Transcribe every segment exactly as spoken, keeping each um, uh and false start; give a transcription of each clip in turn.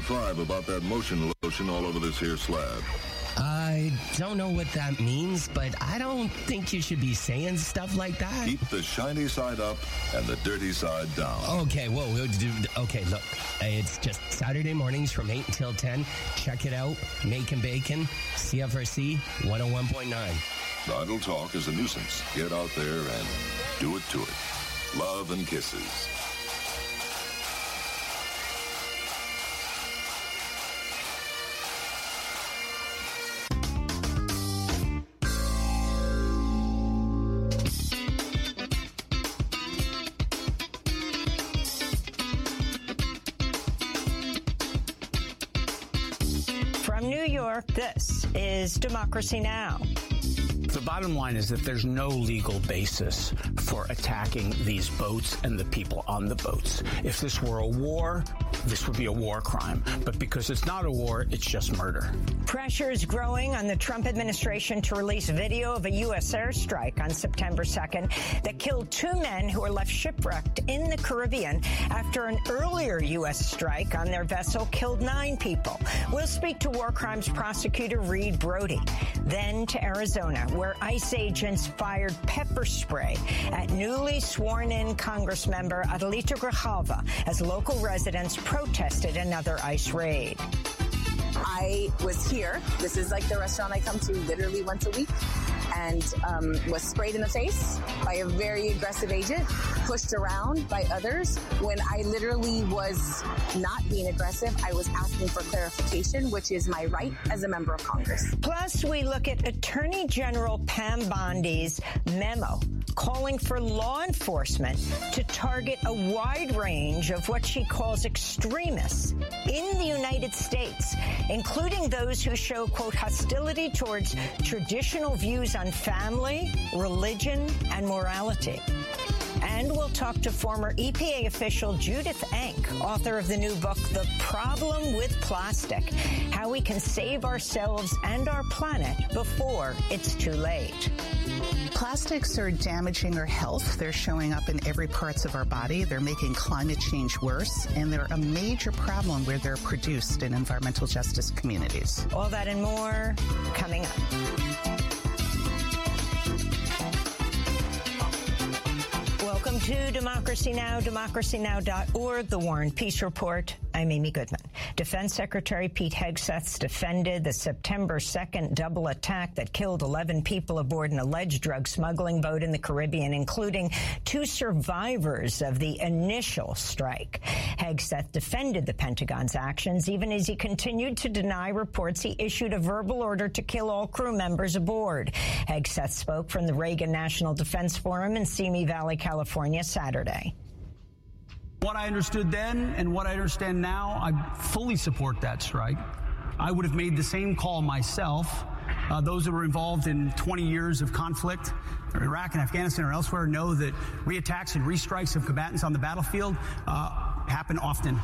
five about that motion lotion all over this here slab? I don't know what that means, but I don't think you should be saying stuff like that. Keep the shiny side up and the dirty side down. Okay, whoa, whoa, dude, okay, look, it's just Saturday mornings from eight until ten. Check it out, Making Bacon, C F R C one oh one point nine. Idle talk is a nuisance. Get out there and do it to it. Love and kisses. From New York, this is Democracy Now! The bottom line is that there's no legal basis for attacking these boats and the people on the boats. If this were a war, this would be a war crime. But because it's not a war, it's just murder. Pressure is growing on the Trump administration to release video of a U S airstrike on September second that killed two men who were left shipwrecked in the Caribbean after an earlier U S strike on their vessel killed nine people. We'll speak to war crimes prosecutor Reed Brody. Then to Arizona, where ICE agents fired pepper spray at newly sworn-in Congress member Adelita Grijalva as local residents protested another ICE raid. I was here. This is like the restaurant I come to literally once a week, and um, was sprayed in the face by a very aggressive agent, pushed around by others. When I literally was not being aggressive, I was asking for clarification, which is my right as a member of Congress. Plus, we look at Attorney General Pam Bondi's memo calling for law enforcement to target a wide range of what she calls extremists in the United States, including those who show, quote, hostility towards traditional views on family, religion, and morality. And we'll talk to former E P A official Judith Enck, author of the new book, The Problem with Plastic, how we can save ourselves and our planet before it's too late. Plastics are damaging our health. They're showing up in every parts of our body. They're making climate change worse, and they're a major problem where they're produced in environmental justice communities. All that and more coming up. Welcome to Democracy Now!, democracy now dot org, the War and Peace Report. I'm Amy Goodman. Defense Secretary Pete Hegseth defended the September second double attack that killed eleven people aboard an alleged drug smuggling boat in the Caribbean, including two survivors of the initial strike. Hegseth defended the Pentagon's actions, even as he continued to deny reports he issued a verbal order to kill all crew members aboard. Hegseth spoke from the Reagan National Defense Forum in Simi Valley, California, Saturday. What I understood then and what I understand now, I fully support that strike. I would have made the same call myself. Uh, those that were involved in twenty years of conflict in Iraq and Afghanistan or elsewhere know that reattacks and restrikes of combatants on the battlefield uh, happen often.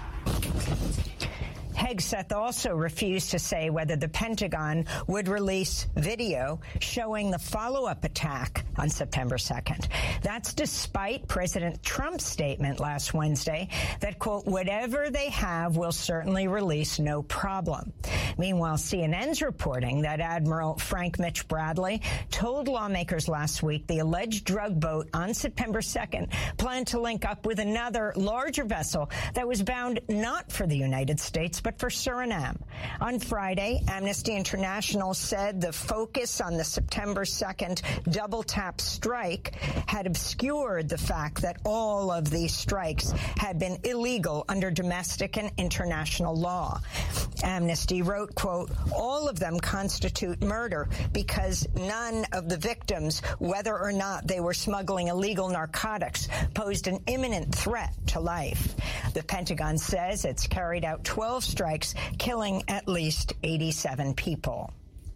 Hegseth also refused to say whether the Pentagon would release video showing the follow-up attack on September second. That's despite President Trump's statement last Wednesday that, quote, whatever they have will certainly release, no problem. Meanwhile, C N N's reporting that Admiral Frank Mitch Bradley told lawmakers last week the alleged drug boat on September second planned to link up with another larger vessel that was bound not for the United States, but for Suriname. On Friday, Amnesty International said the focus on the September second double-tap strike had obscured the fact that all of these strikes had been illegal under domestic and international law. Amnesty wrote, quote, all of them constitute murder because none of the victims, whether or not they were smuggling illegal narcotics, posed an imminent threat to life. The Pentagon says it's carried out twelve strikes, killing at least eighty-seven people.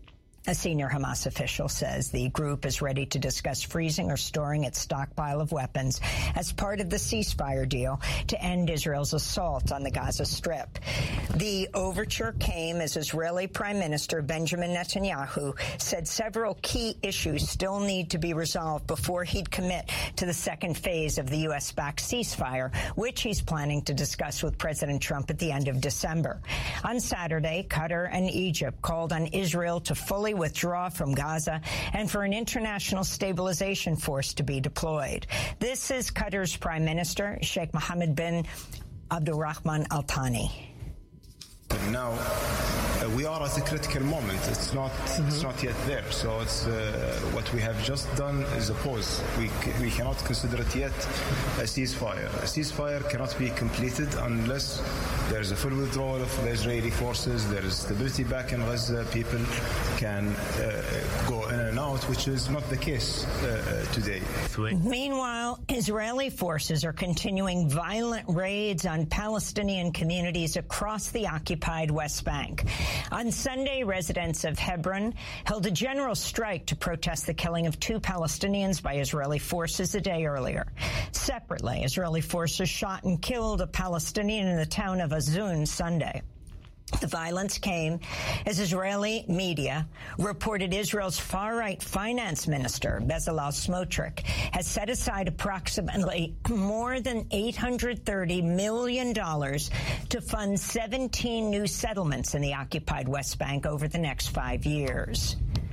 A senior Hamas official says the group is ready to discuss freezing or storing its stockpile of weapons as part of the ceasefire deal to end Israel's assault on the Gaza Strip. The overture came as Israeli Prime Minister Benjamin Netanyahu said several key issues still need to be resolved before he'd commit to the second phase of the U S-backed ceasefire, which he's planning to discuss with President Trump at the end of December. On Saturday, Qatar and Egypt called on Israel to fully withdraw from Gaza and for an international stabilization force to be deployed. This is Qatar's Prime Minister, Sheikh Mohammed bin Abdulrahman Al Thani. Now uh, we are at a critical moment. It's not mm-hmm. it's not yet there. So it's uh, what we have just done is a pause. We c- we cannot consider it yet a ceasefire. A ceasefire cannot be completed unless there is a full withdrawal of the Israeli forces. There is stability back in Gaza. People can uh, go in and out, which is not the case uh, uh, today. Meanwhile, Israeli forces are continuing violent raids on Palestinian communities across the occupied West Bank. On Sunday, residents of Hebron held a general strike to protest the killing of two Palestinians by Israeli forces a day earlier. Separately, Israeli forces shot and killed a Palestinian in the town of Azun Sunday. The violence came as Israeli media reported Israel's far-right finance minister, Bezalel Smotrich, has set aside approximately more than eight hundred thirty million dollars to fund seventeen new settlements in the occupied West Bank over the next five years.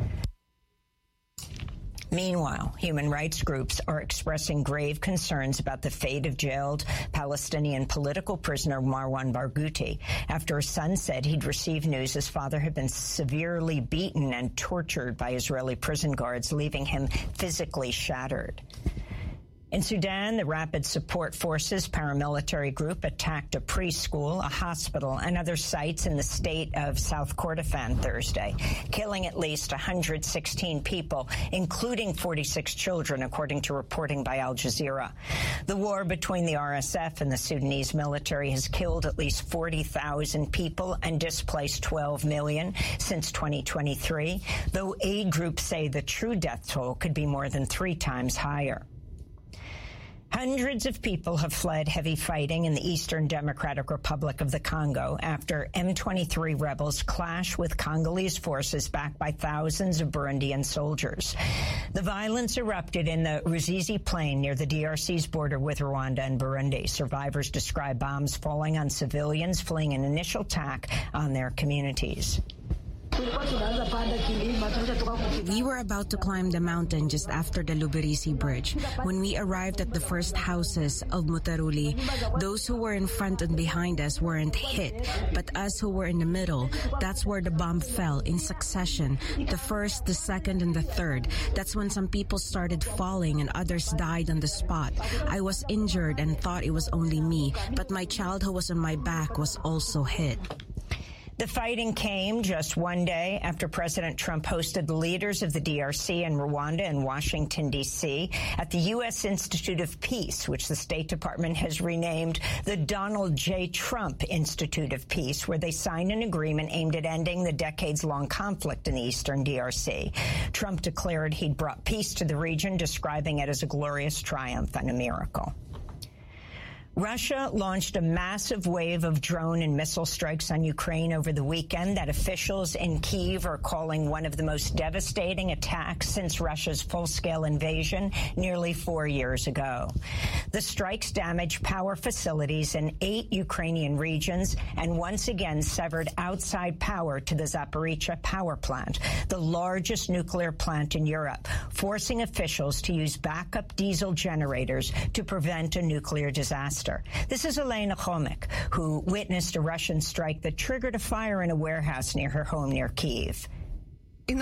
Meanwhile, human rights groups are expressing grave concerns about the fate of jailed Palestinian political prisoner Marwan Barghouti after his son said he'd received news his father had been severely beaten and tortured by Israeli prison guards, leaving him physically shattered. In Sudan, the Rapid Support Forces paramilitary group attacked a preschool, a hospital, and other sites in the state of South Kordofan Thursday, killing at least one hundred sixteen people, including forty-six children, according to reporting by Al Jazeera. The war between the R S F and the Sudanese military has killed at least forty thousand people and displaced twelve million since twenty twenty-three, though aid groups say the true death toll could be more than three times higher. Hundreds of people have fled heavy fighting in the Eastern Democratic Republic of the Congo after M twenty-three rebels clash with Congolese forces backed by thousands of Burundian soldiers. The violence erupted in the Ruzizi Plain near the D R C's border with Rwanda and Burundi. Survivors describe bombs falling on civilians fleeing an initial attack on their communities. We were about to climb the mountain just after the Luberizi Bridge. When we arrived at the first houses of Mutaruli, those who were in front and behind us weren't hit, but us who were in the middle, that's where the bomb fell in succession, the first, the second, and the third. That's when some people started falling and others died on the spot. I was injured and thought it was only me, but my child who was on my back was also hit. The fighting came just one day after President Trump hosted the leaders of the D R C and Rwanda in Washington, D C at the U S Institute of Peace, which the State Department has renamed the Donald J. Trump Institute of Peace, where they signed an agreement aimed at ending the decades-long conflict in the eastern D R C. Trump declared he'd brought peace to the region, describing it as a glorious triumph and a miracle. Russia launched a massive wave of drone and missile strikes on Ukraine over the weekend that officials in Kyiv are calling one of the most devastating attacks since Russia's full-scale invasion nearly four years ago. The strikes damaged power facilities in eight Ukrainian regions and once again severed outside power to the Zaporizhzhia power plant, the largest nuclear plant in Europe, forcing officials to use backup diesel generators to prevent a nuclear disaster. This is Elena Khomik, who witnessed a Russian strike that triggered a fire in a warehouse near her home near Kyiv. We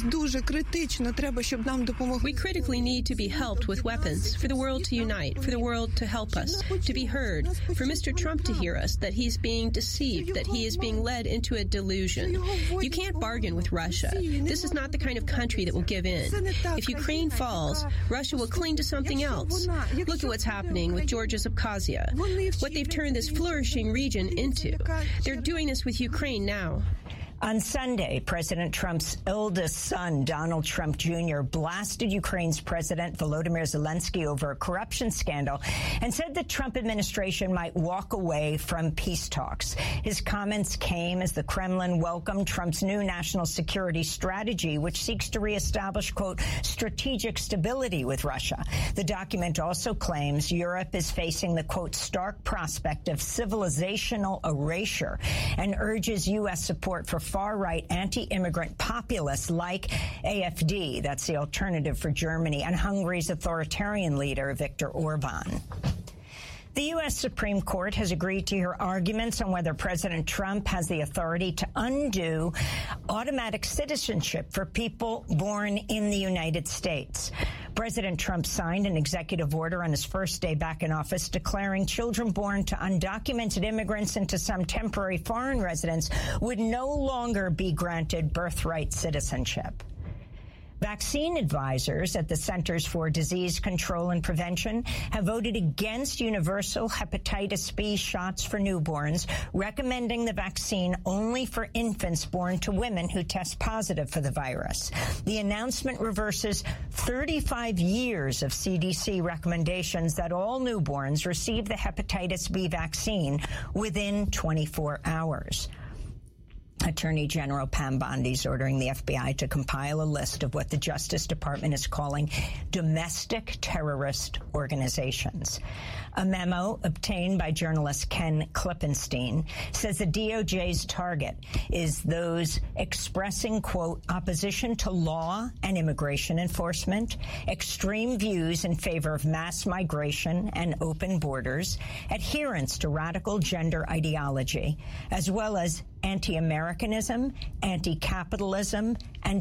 critically need to be helped with weapons, for the world to unite, for the world to help us, to be heard, for Mister Trump to hear us, that he's being deceived, that he is being led into a delusion. You can't bargain with Russia. This is not the kind of country that will give in. If Ukraine falls, Russia will cling to something else. Look at what's happening with Georgia's Abkhazia, what they've turned this flourishing region into. They're doing this with Ukraine now. On Sunday, President Trump's eldest son, Donald Trump Junior, blasted Ukraine's President Volodymyr Zelensky over a corruption scandal and said the Trump administration might walk away from peace talks. His comments came as the Kremlin welcomed Trump's new national security strategy, which seeks to reestablish, quote, strategic stability with Russia. The document also claims Europe is facing the, quote, stark prospect of civilizational erasure and urges U S support for far-right anti-immigrant populists like A F D, that's the Alternative for Germany, and Hungary's authoritarian leader, Viktor Orban. The U S Supreme Court has agreed to hear arguments on whether President Trump has the authority to undo automatic citizenship for people born in the United States. President Trump signed an executive order on his first day back in office declaring children born to undocumented immigrants and to some temporary foreign residents would no longer be granted birthright citizenship. Vaccine advisors at the Centers for Disease Control and Prevention have voted against universal hepatitis B shots for newborns, recommending the vaccine only for infants born to women who test positive for the virus. The announcement reverses thirty-five years of C D C recommendations that all newborns receive the hepatitis B vaccine within twenty-four hours. Attorney General Pam Bondi is ordering the F B I to compile a list of what the Justice Department is calling domestic terrorist organizations. A memo obtained by journalist Ken Klippenstein says the D O J's target is those expressing, quote, opposition to law and immigration enforcement, extreme views in favor of mass migration and open borders, adherence to radical gender ideology, as well as anti-Americanism, anti-capitalism, and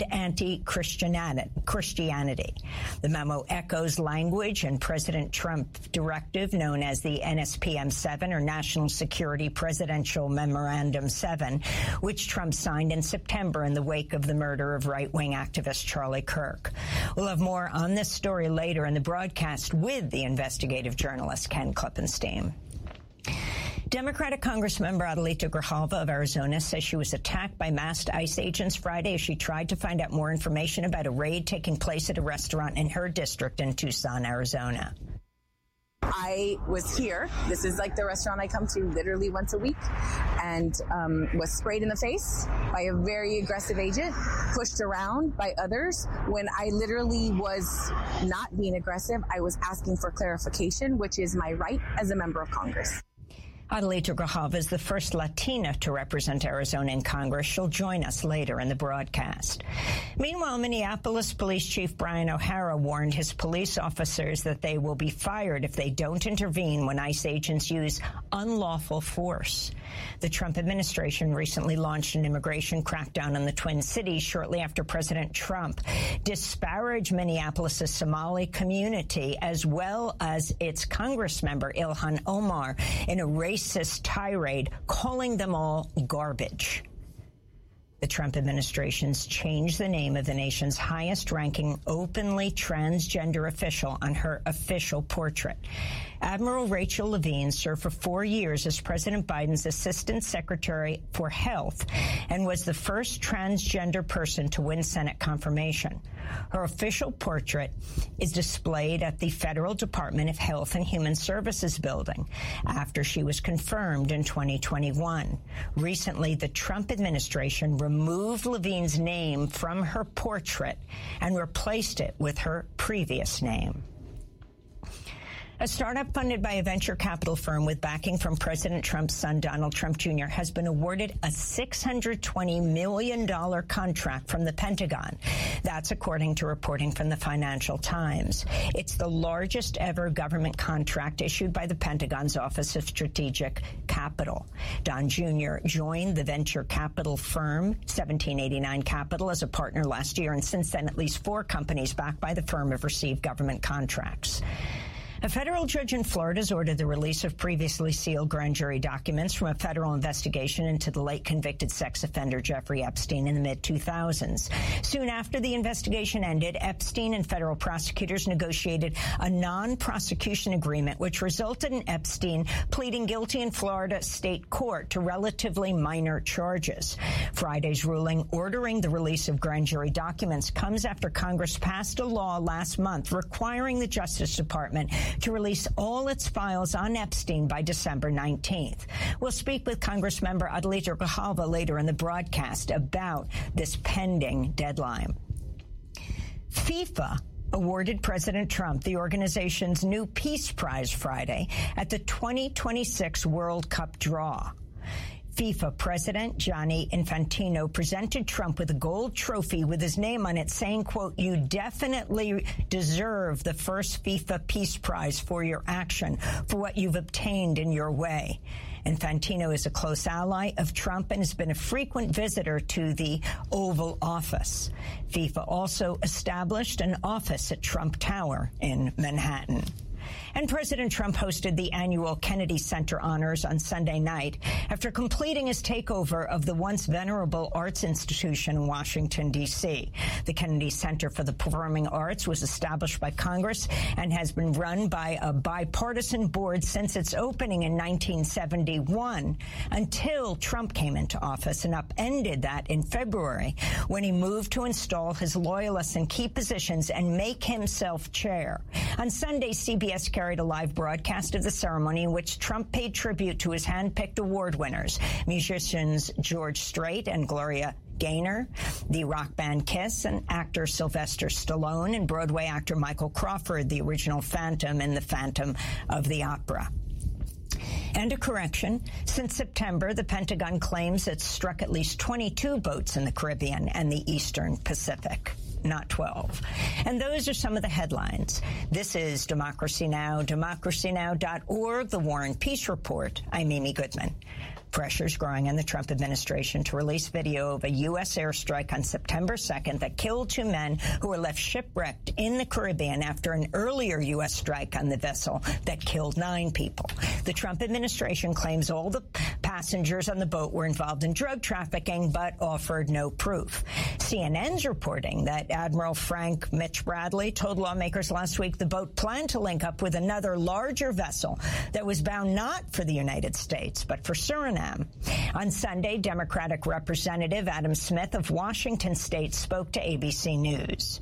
anti-Christianity. The memo echoes language in President Trump's directive known as the N S P M seven, or National Security Presidential Memorandum seven, which Trump signed in September in the wake of the murder of right-wing activist Charlie Kirk. We'll have more on this story later in the broadcast with the investigative journalist Ken Klippenstein. Democratic Congressmember Adelita Grijalva of Arizona says she was attacked by masked ICE agents Friday as she tried to find out more information about a raid taking place at a restaurant in her district in Tucson, Arizona. I was here. This is like the restaurant I come to literally once a week, and um, was sprayed in the face by a very aggressive agent, pushed around by others. When I literally was not being aggressive, I was asking for clarification, which is my right as a member of Congress. Adelita Grijalva is the first Latina to represent Arizona in Congress. She'll join us later in the broadcast. Meanwhile, Minneapolis Police Chief Brian O'Hara warned his police officers that they will be fired if they don't intervene when ICE agents use unlawful force. The Trump administration recently launched an immigration crackdown on the Twin Cities shortly after President Trump disparaged Minneapolis' Somali community as well as its Congressmember Ilhan Omar in a racist tirade, calling them all garbage. The Trump administration's changed the name of the nation's highest-ranking openly transgender official on her official portrait. Admiral Rachel Levine served for four years as President Biden's Assistant Secretary for Health and was the first transgender person to win Senate confirmation. Her official portrait is displayed at the Federal Department of Health and Human Services building after she was confirmed in twenty twenty-one. Recently, the Trump administration removed Levine's name from her portrait and replaced it with her previous name. A startup funded by a venture capital firm with backing from President Trump's son, Donald Trump Junior, has been awarded a six hundred twenty million dollars contract from the Pentagon. That's according to reporting from the Financial Times. It's the largest ever government contract issued by the Pentagon's Office of Strategic Capital. Don Junior joined the venture capital firm seventeen eighty-nine Capital as a partner last year, and since then at least four companies backed by the firm have received government contracts. A federal judge in Florida has ordered the release of previously sealed grand jury documents from a federal investigation into the late convicted sex offender Jeffrey Epstein in the mid two thousands. Soon after the investigation ended, Epstein and federal prosecutors negotiated a non-prosecution agreement, which resulted in Epstein pleading guilty in Florida state court to relatively minor charges. Friday's ruling ordering the release of grand jury documents comes after Congress passed a law last month requiring the Justice Department to release all its files on Epstein by December nineteenth. We'll speak with Congressmember Adelita Grijalva later in the broadcast about this pending deadline. FIFA awarded President Trump the organization's new Peace Prize Friday at the twenty twenty-six World Cup draw. FIFA President Gianni Infantino presented Trump with a gold trophy with his name on it, saying, quote, "You definitely deserve the first FIFA Peace Prize for your action, for what you've obtained in your way." Infantino is a close ally of Trump and has been a frequent visitor to the Oval Office. FIFA also established an office at Trump Tower in Manhattan. And President Trump hosted the annual Kennedy Center honors on Sunday night after completing his takeover of the once venerable arts institution in Washington, D C The Kennedy Center for the Performing Arts was established by Congress and has been run by a bipartisan board since its opening in nineteen seventy-one, until Trump came into office and upended that in February when he moved to install his loyalists in key positions and make himself chair. On Sunday, C B S carried a live broadcast of the ceremony in which Trump paid tribute to his hand-picked award winners, musicians George Strait and Gloria Gaynor, the rock band Kiss, and actor Sylvester Stallone, and Broadway actor Michael Crawford, the original Phantom in The Phantom of the Opera. And a correction. Since September, the Pentagon claims it's struck at least twenty-two boats in the Caribbean and the Eastern Pacific, not twelve. And those are some of the headlines. This is Democracy Now!, democracy now dot org, The War and Peace Report. I'm Amy Goodman. Pressure's growing on the Trump administration to release video of a U S airstrike on September second that killed two men who were left shipwrecked in the Caribbean after an earlier U S strike on the vessel that killed nine people. The Trump administration claims all the passengers on the boat were involved in drug trafficking, but offered no proof. C N N's reporting that Admiral Frank Mitch Bradley told lawmakers last week the boat planned to link up with another larger vessel that was bound not for the United States, but for Suriname. On Sunday, Democratic Representative Adam Smith of Washington State spoke to A B C News.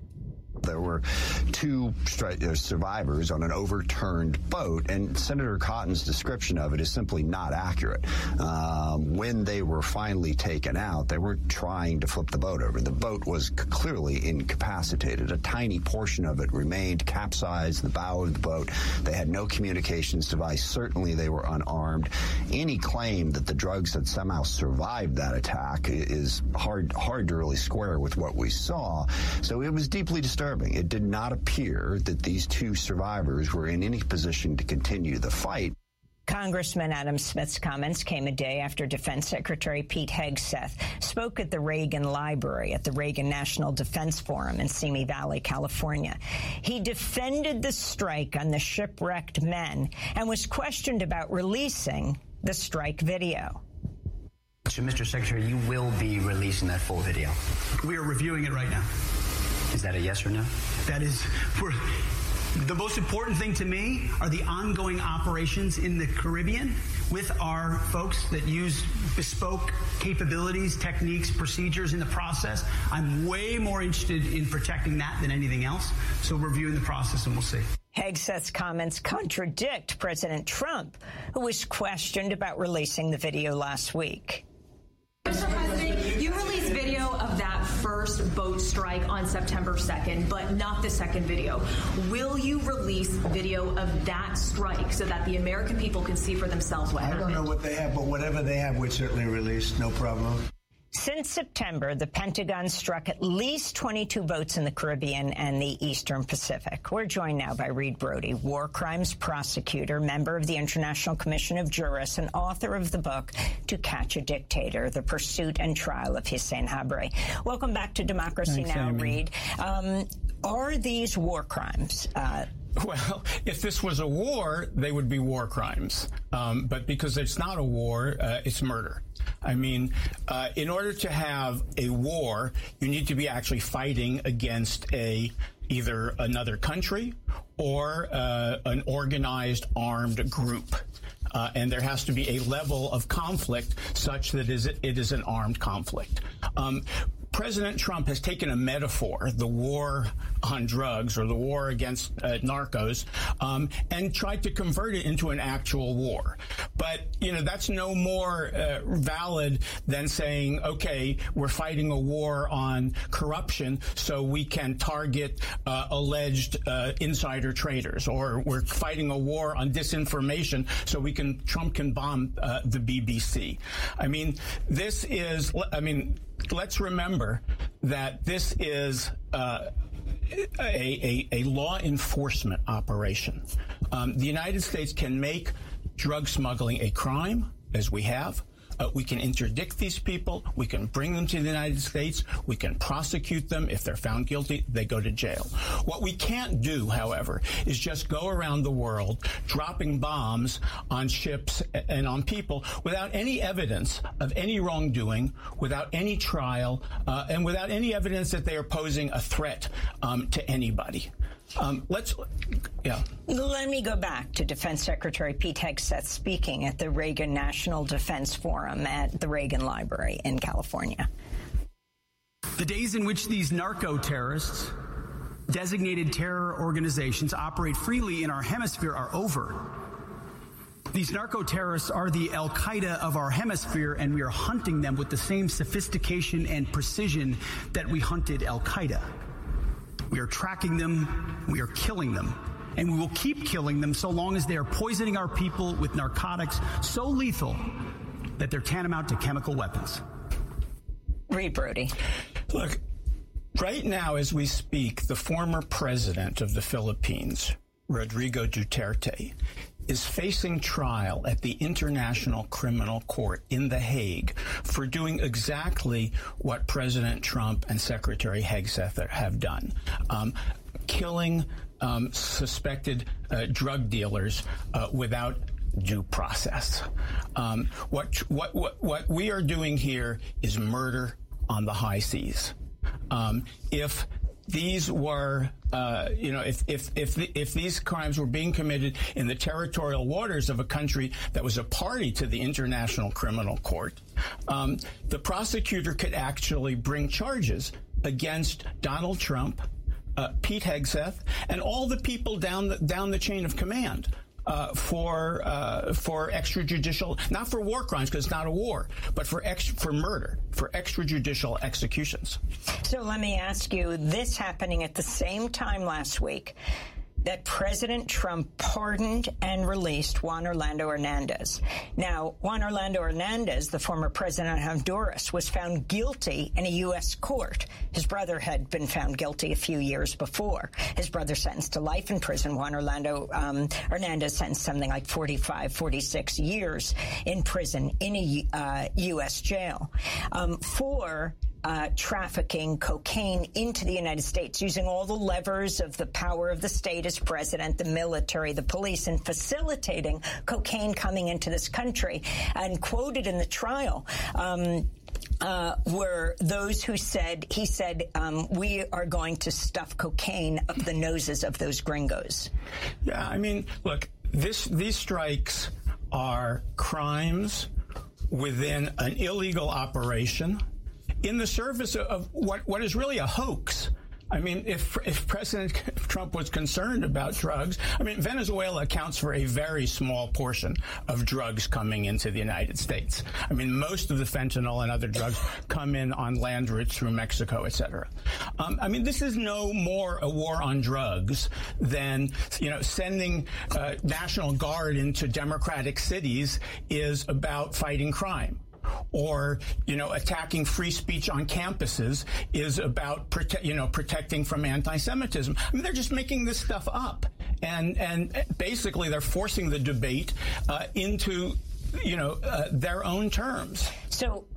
There were two stri- survivors on an overturned boat, and Senator Cotton's description of it is simply not accurate. Um, when they were finally taken out, they weren't trying to flip the boat over. The boat was c- clearly incapacitated. A tiny portion of it remained capsized, the bow of the boat. They had no communications device. Certainly they were unarmed. Any claim that the drugs had somehow survived that attack is hard, hard to really square with what we saw. So it was deeply disturbing. It did not appear that these two survivors were in any position to continue the fight. Congressman Adam Smith's comments came a day after Defense Secretary Pete Hegseth spoke at the Reagan Library at the Reagan National Defense Forum in Simi Valley, California. He defended the strike on the shipwrecked men and was questioned about releasing the strike video. So, Mister Secretary, you will be releasing that full video. We are reviewing it right now. Is that a yes or no? That is, we're, the most important thing to me are the ongoing operations in the Caribbean with our folks that use bespoke capabilities, techniques, procedures in the process. I'm way more interested in protecting that than anything else. So we're reviewing the process and we'll see. Hegseth's comments contradict President Trump, who was questioned about releasing the video last week. Mister President, you released video of that first boat strike on September second, but not the second video. Will you release video of that strike so that the American people can see for themselves what happened? I don't know what they have, but whatever they have, we'd certainly release. No problem. Since September, the Pentagon struck at least twenty-two boats in the Caribbean and the Eastern Pacific. We're joined now by Reed Brody, war crimes prosecutor, member of the International Commission of Jurists, and author of the book To Catch a Dictator, The Pursuit and Trial of Hissène Habré. Welcome back to Democracy Thanks, Now, Amy. Reed. Um, are these war crimes? Uh, Well, if this was a war, they would be war crimes. Um, but because it's not a war, uh, it's murder. I mean, uh, in order to have a war, you need to be actually fighting against a either another country or uh, an organized armed group. Uh, and there has to be a level of conflict such that is, it is an armed conflict. Um, President Trump has taken a metaphor, the war on drugs or the war against uh, narcos, um, and tried to convert it into an actual war. But, you know, that's no more uh, valid than saying, okay, we're fighting a war on corruption so we can target uh, alleged uh, insider traders, or we're fighting a war on disinformation so we can, Trump can bomb uh, the B B C. I mean, this is, I mean, let's remember that this is uh, a, a, a law enforcement operation. Um, the United States can make drug smuggling a crime, as we have. Uh, we can interdict these people. We can bring them to the United States. We can prosecute them. If they're found guilty, they go to jail. What we can't do, however, is just go around the world dropping bombs on ships and on people without any evidence of any wrongdoing, without any trial, uh, and without any evidence that they are posing a threat um, to anybody. Um, let's, yeah. Let me go back to Defense Secretary Pete Hegseth speaking at the Reagan National Defense Forum at the Reagan Library in California. The days in which these narco-terrorists, designated terror organizations, operate freely in our hemisphere are over. These narco-terrorists are the Al-Qaeda of our hemisphere, and we are hunting them with the same sophistication and precision that we hunted Al-Qaeda. We are tracking them, we are killing them, and we will keep killing them so long as they are poisoning our people with narcotics so lethal that they're tantamount to chemical weapons. Reed Brody. Look, right now as we speak, the former president of the Philippines, Rodrigo Duterte, is facing trial at the International Criminal Court in The Hague for doing exactly what President Trump and Secretary Hegseth have done, um, killing um, suspected uh, drug dealers uh, without due process. Um, what, what, what, what we are doing here is murder on the high seas. Um, if these were, uh, you know, if if if, the, if these crimes were being committed in the territorial waters of a country that was a party to the International Criminal Court, um, the prosecutor could actually bring charges against Donald Trump, uh, Pete Hegseth, and all the people down the, down the chain of command. Uh, for uh, for extrajudicial, not for war crimes because it's not a war, but for ex for murder, for extrajudicial executions. So let me ask you, this happening at the same time last week that President Trump pardoned and released Juan Orlando Hernandez. Now, Juan Orlando Hernandez, the former president of Honduras, was found guilty in a U S court. His brother had been found guilty a few years before. His brother sentenced to life in prison. Juan Orlando um, Hernandez sentenced something like forty-five, forty-six years in prison in a uh, U S jail um, for Uh, trafficking cocaine into the United States, using all the levers of the power of the state as president, the military, the police, and facilitating cocaine coming into this country. And quoted in the trial um, uh, were those who said, he said, um, we are going to stuff cocaine up the noses of those gringos. Yeah, I mean, look, this these strikes are crimes within an illegal operation in the service of what, what is really a hoax. I mean, if if President Trump was concerned about drugs, I mean, Venezuela accounts for a very small portion of drugs coming into the United States. I mean, most of the fentanyl and other drugs come in on land routes through Mexico, et cetera. Um, I mean, this is no more a war on drugs than, you know, sending uh, National Guard into democratic cities is about fighting crime. Or, you know, attacking free speech on campuses is about, prote- you know, protecting from anti-Semitism. I mean, they're just making this stuff up. And, and basically they're forcing the debate uh, into, you know, uh, their own terms. So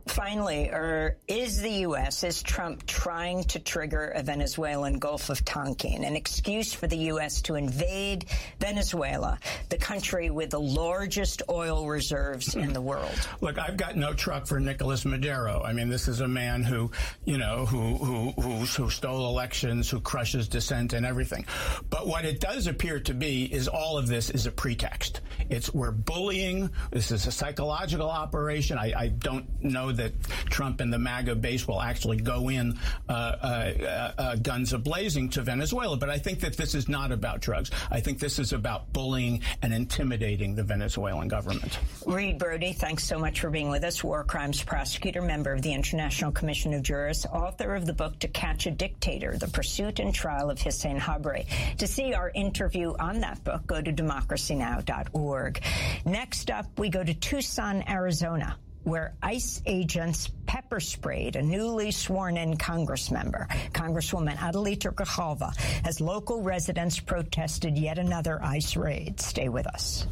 Finally, or is the U S, is Trump trying to trigger a Venezuelan Gulf of Tonkin, an excuse for the U S to invade Venezuela, the country with the largest oil reserves in the world? Look, I've got no truck for Nicolas Maduro. I mean, this is a man who, you know, who, who, who, who stole elections, who crushes dissent and everything. But what it does appear to be is all of this is a pretext. It's we're bullying. This is a psychological operation. I, I don't know that Trump and the MAGA base will actually go in uh, uh, uh, guns a-blazing to Venezuela. But I think that this is not about drugs. I think this is about bullying and intimidating the Venezuelan government. Reed Brody, thanks so much for being with us. War crimes prosecutor, member of the International Commission of Jurists, author of the book To Catch a Dictator, The Pursuit and Trial of Hissène Habré. To see our interview on that book, go to democracy now dot org. Next up, we go to Tucson, Arizona, where ICE agents pepper sprayed a newly sworn-in Congress member, Congresswoman Adelita Grijalva, as local residents protested yet another ICE raid. Stay with us.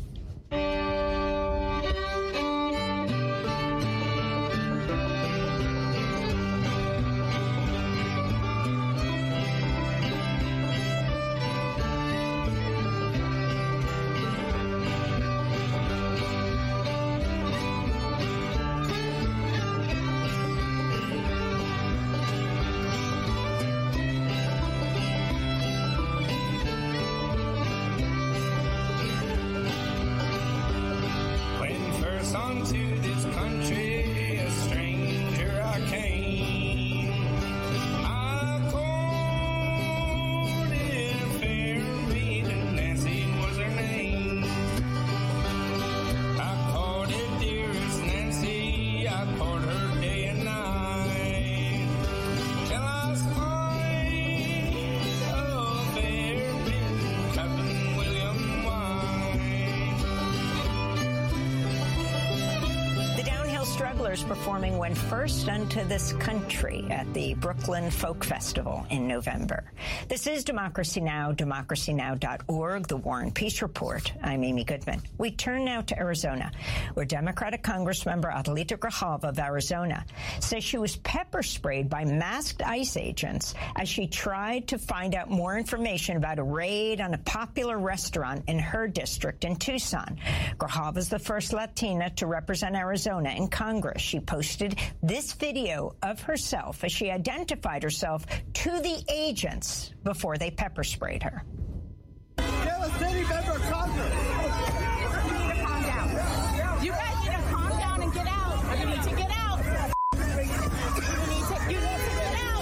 Performing When First Unto This Country at the Brooklyn Folk Festival in November. This is Democracy Now!, democracy now dot org, the War and Peace Report. I'm Amy Goodman. We turn now to Arizona, where Democratic Congressmember Adelita Grijalva of Arizona says she was pepper sprayed by masked ICE agents as she tried to find out more information about a raid on a popular restaurant in her district in Tucson. Grijalva is the first Latina to represent Arizona in Congress. She posted this video of herself as she identified herself to the agents before they pepper sprayed her. Get a city member of Congress. You need to calm down. You guys need to calm down and get out. You need to get out. You need to, you need to get out.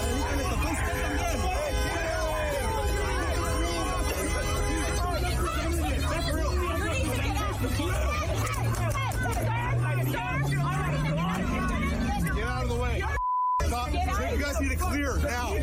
Get out of the way. Stop. You guys need to clear now.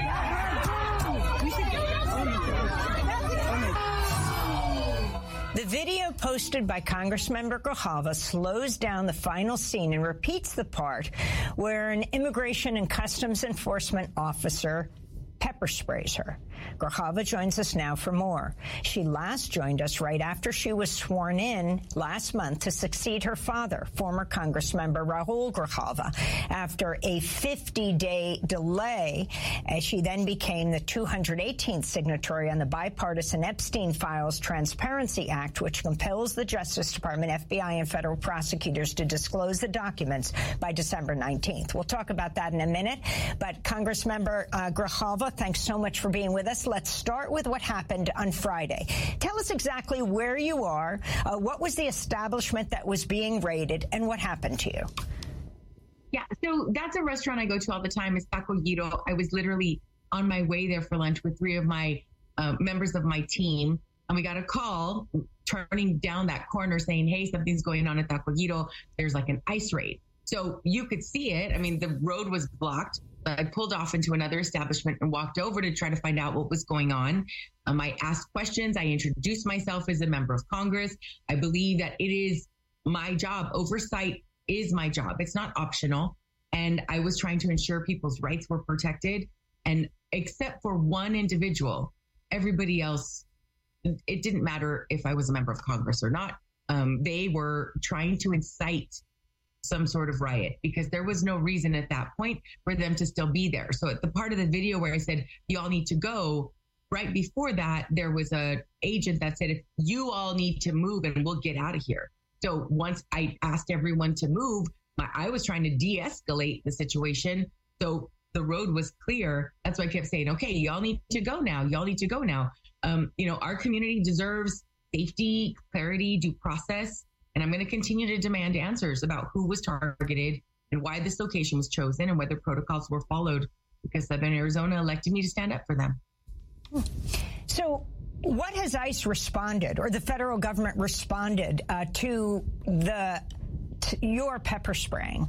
The video posted by Congressmember Grijalva slows down the final scene and repeats the part where an Immigration and Customs Enforcement officer pepper sprays her. Grijalva joins us now for more. She last joined us right after she was sworn in last month to succeed her father, former Congressmember Raul Grijalva, after a fifty-day delay, as she then became the two hundred eighteenth signatory on the bipartisan Epstein Files Transparency Act, which compels the Justice Department, F B I, and federal prosecutors to disclose the documents by December nineteenth. We'll talk about that in a minute. But Congressmember uh, Grijalva, thanks so much for being with us. Let's start with what happened on Friday. Tell us exactly where you are, uh, what was the establishment that was being raided, and what happened to you? Yeah, so that's a restaurant I go to all the time. It's Taco Guido. I was literally on my way there for lunch with three of my uh, members of my team, and we got a call turning down that corner saying, hey, something's going on at Taco Guido. There's like an ICE raid. So you could see it. I mean, the road was blocked. I pulled off into another establishment and walked over to try to find out what was going on. Um, I asked questions. I introduced myself as a member of Congress. I believe that it is my job. Oversight is my job. It's not optional. And I was trying to ensure people's rights were protected. And except for one individual, everybody else, it didn't matter if I was a member of Congress or not. Um, they were trying to incite some sort of riot, because there was no reason at that point for them to still be there. So at the part of the video where I said, y'all need to go, right before that, there was a agent that said, if you all need to move and we'll get out of here. So once I asked everyone to move, my, I was trying to de-escalate the situation. So the road was clear. That's why I kept saying, okay, y'all need to go now. Y'all need to go now. Um, you know, our community deserves safety, clarity, due process. And I'm going to continue to demand answers about who was targeted and why this location was chosen and whether protocols were followed, because Southern Arizona elected me to stand up for them. So what has ICE responded, or the federal government responded uh, to the to your pepper spraying?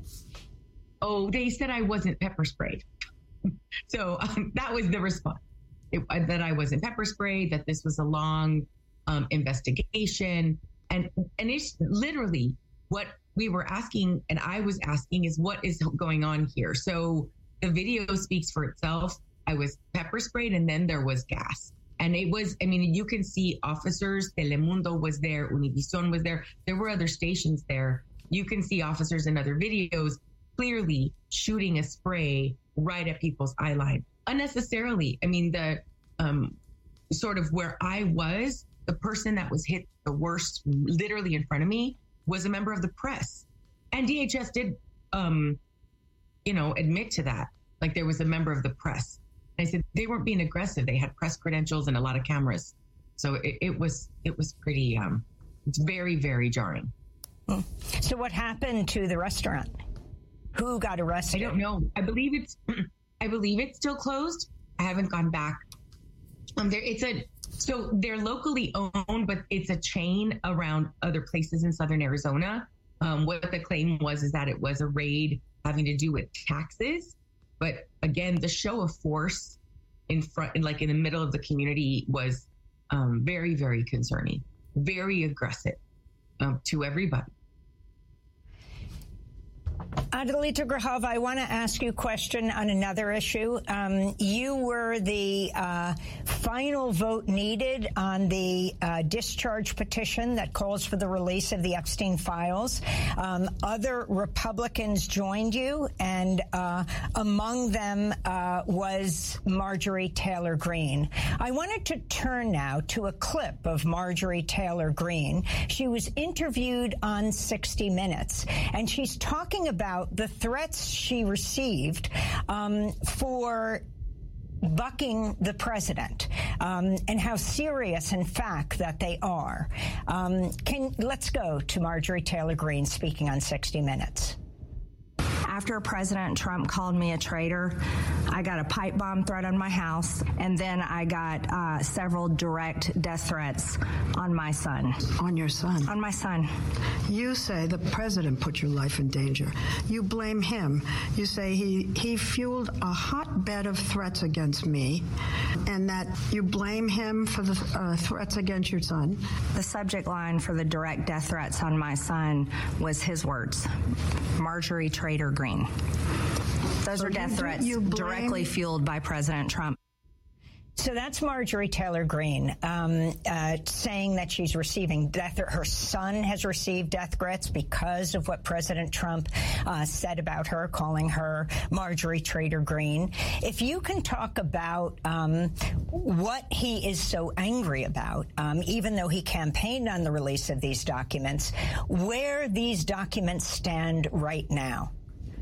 Oh, they said I wasn't pepper sprayed. So um, that was the response, it, uh, that I wasn't pepper sprayed, that this was a long um, investigation. And and it's literally what we were asking, and I was asking, is what is going on here? So the video speaks for itself. I was pepper sprayed, and then there was gas. And it was, I mean, you can see officers, Telemundo was there, Univision was there. There were other stations there. You can see officers in other videos clearly shooting a spray right at people's eye line unnecessarily. I mean, the um, sort of where I was, the person that was hit the worst, literally in front of me, was a member of the press. And D H S did, um, you know, admit to that. Like, there was a member of the press. And I said, they weren't being aggressive. They had press credentials and a lot of cameras. So it, it was, it was pretty, um, it's very, very jarring. So what happened to the restaurant? Who got arrested? I don't know. I believe it's, I believe it's still closed. I haven't gone back. Um, there, it's a, so they're locally owned, but it's a chain around other places in Southern Arizona. Um, what the claim was is that it was a raid having to do with taxes. But again, the show of force in front, like in the middle of the community, was um, very, very concerning, very aggressive um, to everybody. Adelita Grijalva, I want to ask you a question on another issue. Um, you were the uh, final vote needed on the uh, discharge petition that calls for the release of the Epstein files. Um, other Republicans joined you, and uh, among them uh, was Marjorie Taylor Greene. I wanted to turn now to a clip of Marjorie Taylor Greene. She was interviewed on sixty minutes, and she's talking about the threats she received um, for bucking the president, um, and how serious, in fact, that they are. Um, can let's go to Marjorie Taylor Greene speaking on sixty minutes. After President Trump called me a traitor, I got a pipe bomb threat on my house, and then I got uh, several direct death threats on my son. On your son? On my son. You say the president put your life in danger. You blame him. You say he, he fueled a hotbed of threats against me, and that you blame him for the uh, threats against your son. The subject line for the direct death threats on my son was his words, Marjorie Traitor Greene. Those so are death you, threats you directly fueled by President Trump. So that's Marjorie Taylor Greene um, uh, saying that she's receiving death. Her son has received death threats because of what President Trump uh, said about her, calling her Marjorie Traitor Greene. If you can talk about um, what he is so angry about, um, even though he campaigned on the release of these documents, where these documents stand right now.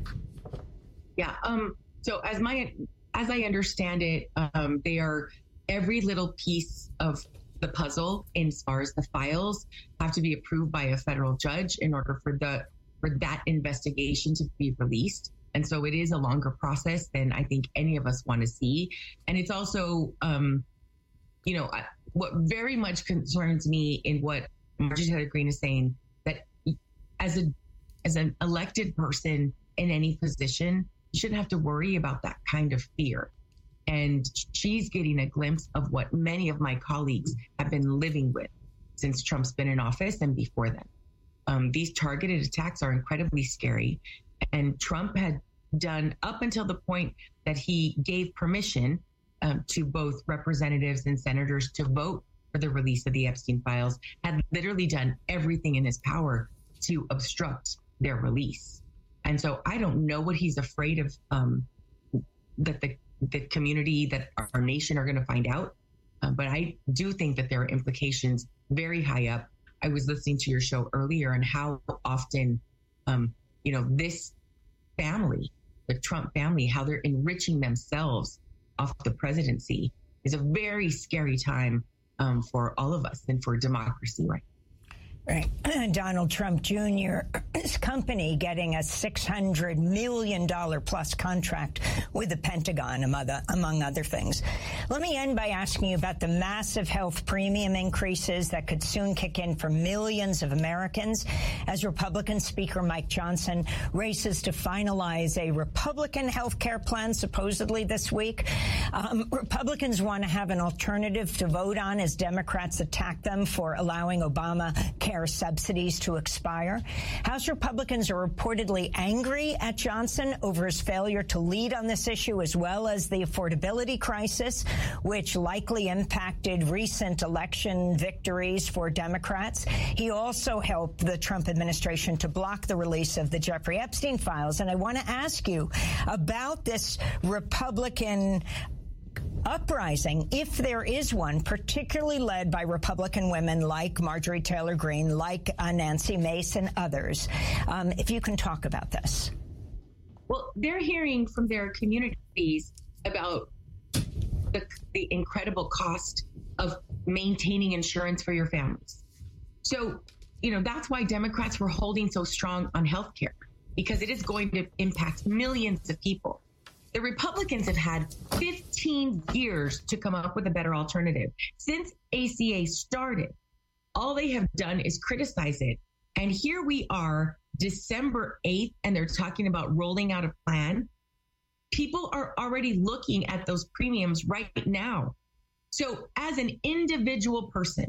Yeah. Um, so as my as I understand it, um, they are every little piece of the puzzle, in as far as the files, have to be approved by a federal judge in order for the for that investigation to be released. And so it is a longer process than I think any of us want to see. And it's also, um, you know, what very much concerns me in what Marjorie Taylor Greene is saying, that as a as an elected person in any position, you shouldn't have to worry about that kind of fear. And she's getting a glimpse of what many of my colleagues have been living with since Trump's been in office and before then. Um, these targeted attacks are incredibly scary. And Trump had done, up until the point that he gave permission um, to both representatives and senators to vote for the release of the Epstein files, had literally done everything in his power to obstruct their release. And so I don't know what he's afraid of, um, that the, the community, that our nation are going to find out. Uh, but I do think that there are implications very high up. I was listening to your show earlier and how often, um, you know, this family, the Trump family, how they're enriching themselves off the presidency is a very scary time um, for all of us and for democracy right now. Right. Donald Trump Junior's company getting a six hundred million dollars plus contract with the Pentagon, among other things. Let me end by asking you about the massive health premium increases that could soon kick in for millions of Americans as Republican Speaker Mike Johnson races to finalize a Republican health care plan supposedly this week. Um, Republicans want to have an alternative to vote on as Democrats attack them for allowing Obama care subsidies to expire. House Republicans are reportedly angry at Johnson over his failure to lead on this issue, as well as the affordability crisis, which likely impacted recent election victories for Democrats. He also helped the Trump administration to block the release of the Jeffrey Epstein files. And I want to ask you about this Republican uprising, if there is one, particularly led by Republican women like Marjorie Taylor Greene, like uh, Nancy Mace and others. Um, if you can talk about this. Well, they're hearing from their communities about the, the incredible cost of maintaining insurance for your families. So, you know, that's why Democrats were holding so strong on health care, because it is going to impact millions of people. The Republicans have had fifteen years to come up with a better alternative. Since A C A started, all they have done is criticize it. And here we are, December eighth, and they're talking about rolling out a plan. People are already looking at those premiums right now. So as an individual person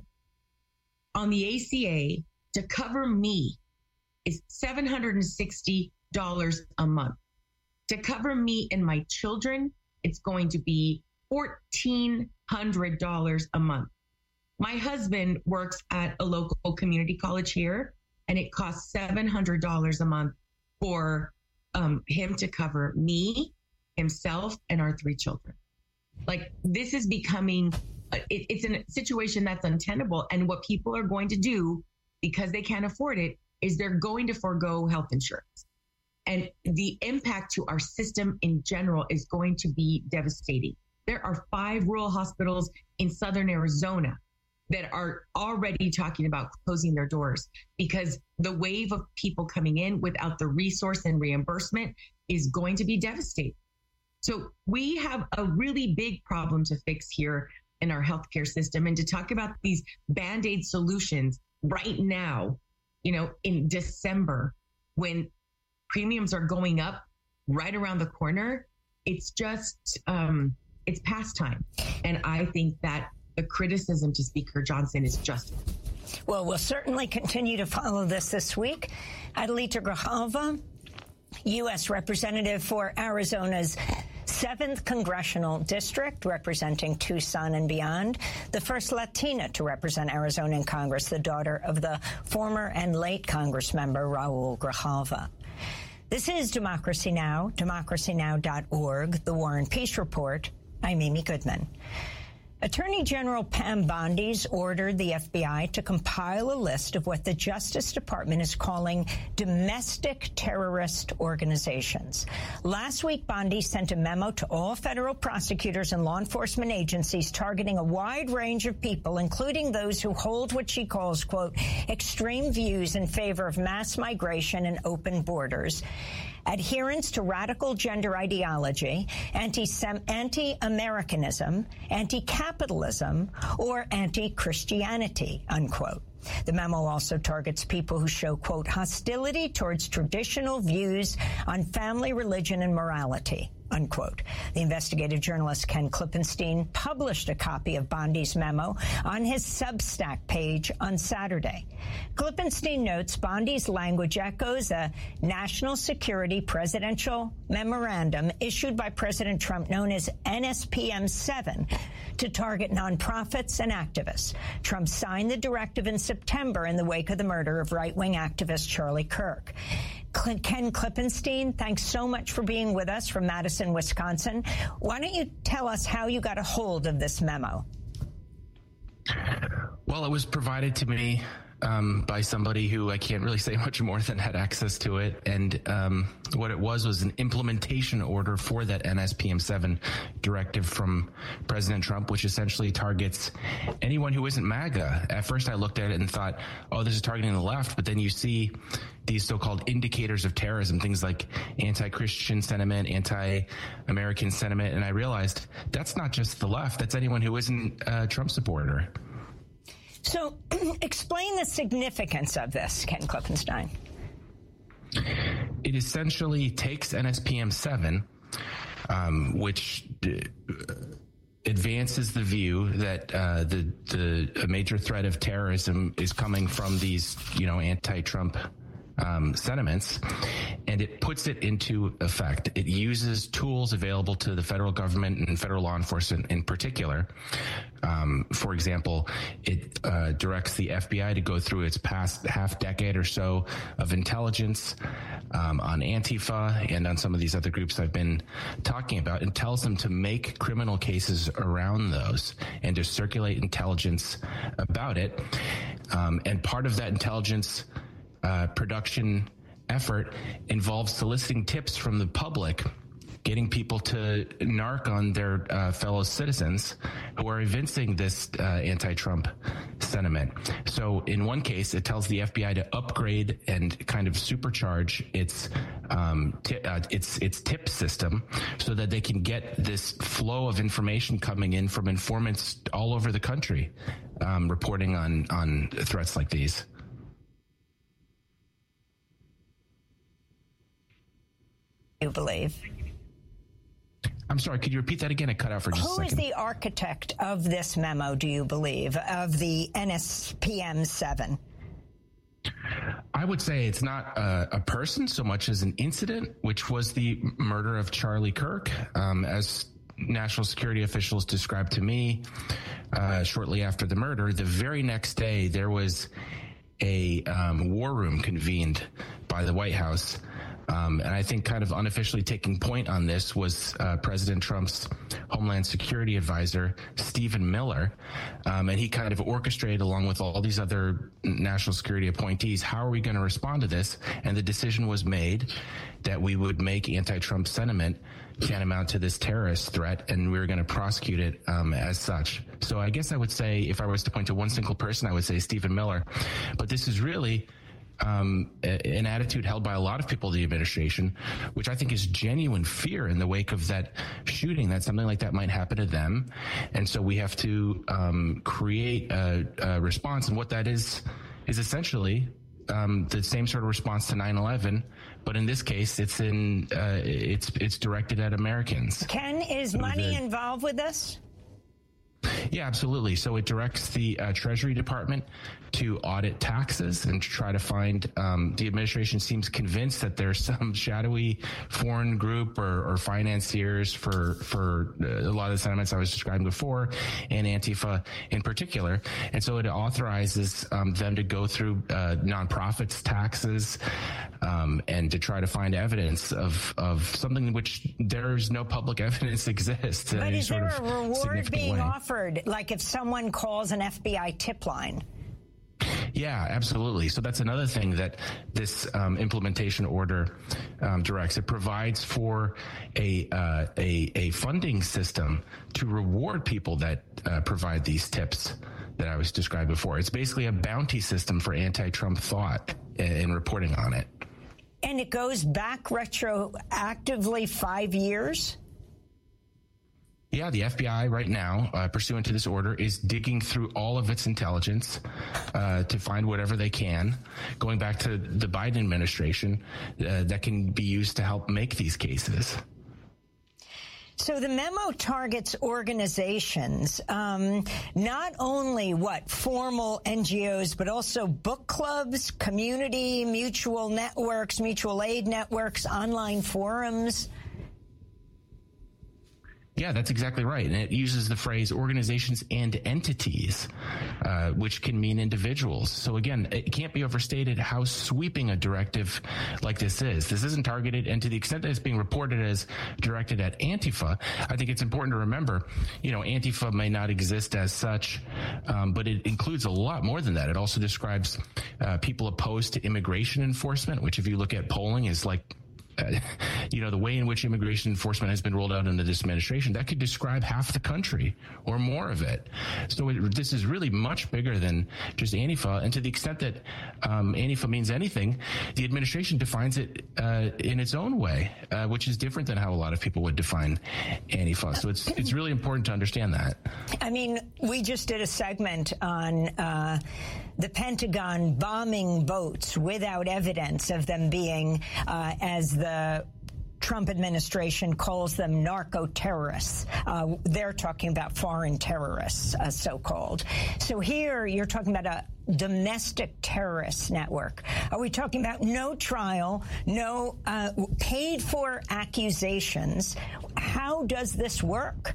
on the A C A, to cover me is seven hundred sixty dollars a month. To cover me and my children, it's going to be fourteen hundred dollars a month. My husband works at a local community college here, and it costs seven hundred dollars a month for um, him to cover me, himself, and our three children. Like, this is becoming, it, it's a situation that's untenable. And what people are going to do, because they can't afford it, is they're going to forego health insurance. And the impact to our system in general is going to be devastating. There are five rural hospitals in southern Arizona that are already talking about closing their doors because the wave of people coming in without the resource and reimbursement is going to be devastating. So we have a really big problem to fix here in our healthcare system. And to talk about these Band-Aid solutions right now, you know, in December, when premiums are going up right around the corner, it's just, um, it's past time. And I think that the criticism to Speaker Johnson is just. Well, we'll certainly continue to follow this this week. Adelita Grijalva, U S Representative for Arizona's seventh Congressional District, representing Tucson and beyond, the first Latina to represent Arizona in Congress, the daughter of the former and late Congress member Raul Grijalva. This is Democracy Now!, democracy now dot org, The War and Peace Report. I'm Amy Goodman. Attorney General Pam Bondi ordered the F B I to compile a list of what the Justice Department is calling domestic terrorist organizations. Last week, Bondi sent a memo to all federal prosecutors and law enforcement agencies targeting a wide range of people, including those who hold what she calls, quote, extreme views in favor of mass migration and open borders, adherence to radical gender ideology, anti-Americanism, anti-capitalism, or anti-Christianity, unquote. The memo also targets people who show, quote, hostility towards traditional views on family, religion, and morality, unquote. The investigative journalist Ken Klippenstein published a copy of Bondi's memo on his Substack page on Saturday. Klippenstein notes Bondi's language echoes a national security presidential memorandum issued by President Trump known as N S P M seven to target nonprofits and activists. Trump signed the directive in September in the wake of the murder of right-wing activist Charlie Kirk. Ken Klippenstein, thanks so much for being with us from Madison, Wisconsin. Why don't you tell us how you got a hold of this memo? Well, it was provided to me um, by somebody who I can't really say much more than had access to it. And um, what it was was an implementation order for that N S P M seven directive from President Trump, which essentially targets anyone who isn't MAGA. At first, I looked at it and thought, oh, this is targeting the left. But then you see these so-called indicators of terrorism, things like anti-Christian sentiment, anti-American sentiment. And I realized that's not just the left. That's anyone who isn't a Trump supporter. So explain the significance of this, Ken Klippenstein. It essentially takes N S P M seven, um, which d- advances the view that uh, the the a major threat of terrorism is coming from these, you know, anti-Trump Um, sentiments, and it puts it into effect. It uses tools available to the federal government and federal law enforcement in particular. Um, for example, it uh, directs the F B I to go through its past half decade or so of intelligence um, on Antifa and on some of these other groups I've been talking about, and tells them to make criminal cases around those and to circulate intelligence about it. Um, and part of that intelligence Uh, production effort involves soliciting tips from the public, getting people to narc on their uh, fellow citizens who are evincing this uh, anti-Trump sentiment. So in one case, it tells the F B I to upgrade and kind of supercharge its um, t- uh, its its tip system so that they can get this flow of information coming in from informants all over the country, um, reporting on on threats like these. You believe? I'm sorry, could you repeat that again? It cut out for just Who a second. Who is the architect of this memo, do you believe, of the N S P M seven? I would say it's not a, a person so much as an incident, which was the murder of Charlie Kirk. Um, as national security officials described to me uh, shortly after the murder, the very next day there was a um, war room convened by the White House. Um, and I think kind of unofficially taking point on this was uh, President Trump's Homeland Security advisor, Stephen Miller. Um, and he kind of orchestrated, along with all these other national security appointees, how are we going to respond to this? And the decision was made that we would make anti-Trump sentiment tantamount to this terrorist threat, and we were going to prosecute it um, as such. So I guess I would say, if I was to point to one single person, I would say Stephen Miller. But this is really Um, an attitude held by a lot of people in the administration, which I think is genuine fear in the wake of that shooting, that something like that might happen to them. And so we have to um, create a, a response. And what that is, is essentially um, the same sort of response to nine eleven. But in this case, it's in uh, it's it's directed at Americans. Ken, is money involved with this? Yeah, absolutely. So it directs the uh, Treasury Department to audit taxes and to try to find, um, the administration seems convinced that there's some shadowy foreign group or, or financiers for, for a lot of the sentiments I was describing before, and Antifa in particular. And so it authorizes um, them to go through uh, nonprofits' taxes um, and to try to find evidence of, of something which there's no public evidence exists. But is there sort of a reward being way. offered, like if someone calls an F B I tip line? Yeah, absolutely. So that's another thing that this um, implementation order um, directs. It provides for a, uh, a a funding system to reward people that uh, provide these tips that I was described before. It's basically a bounty system for anti-Trump thought and reporting on it. And it goes back retroactively five years? Yeah, the F B I right now, uh, pursuant to this order, is digging through all of its intelligence uh, to find whatever they can, going back to the Biden administration, uh, that can be used to help make these cases. So the memo targets organizations, um, not only what formal N G Os, but also book clubs, community mutual networks, mutual aid networks, online forums. Yeah, that's exactly right. And it uses the phrase organizations and entities, uh, which can mean individuals. So again, it can't be overstated how sweeping a directive like this is. This isn't targeted, and to the extent that it's being reported as directed at Antifa, I think it's important to remember, you know, Antifa may not exist as such, um, but it includes a lot more than that. It also describes uh, people opposed to immigration enforcement, which if you look at polling is like, Uh, you know, the way in which immigration enforcement has been rolled out under this administration, that could describe half the country or more of it. So it, this is really much bigger than just Antifa. And to the extent that um, Antifa means anything, the administration defines it uh, in its own way, uh, which is different than how a lot of people would define Antifa. So it's it's really important to understand that. I mean, we just did a segment on uh, the Pentagon bombing boats without evidence of them being, uh, as the Trump administration calls them, narco-terrorists. Uh, they're talking about foreign terrorists, uh, so-called. So here you're talking about a domestic terrorist network. Are we talking about no trial, no uh, paid-for accusations? How does this work?